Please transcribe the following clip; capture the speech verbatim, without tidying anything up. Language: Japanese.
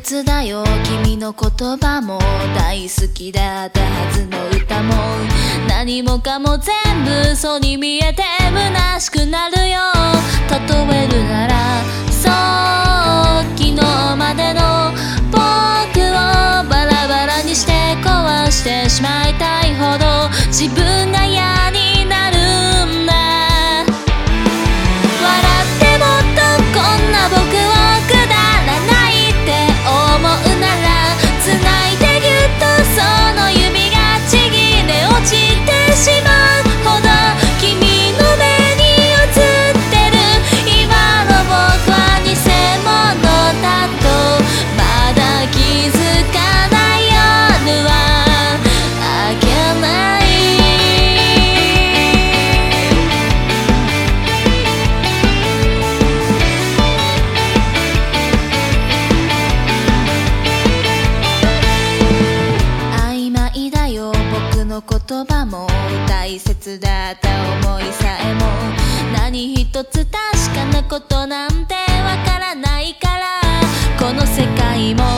屈だよ君の言葉も大好きだったはずの歌も何もかも全部嘘に見えて虚しくなるよ。例えるならそう昨日までの僕をバラバラにして壊してしまいたいほど自分が嫌になるんだ。笑ってもっとこんな僕をくだらないって思うなら繋いでぎゅっとその指がちぎれ落ちてしまうほど君の目に映ってる今の僕は偽物だとまだ気づかない夜は明けない。曖昧だよ僕の言葉も大切だった思いさえも何一つ確かなことなんてわからないからこの世界も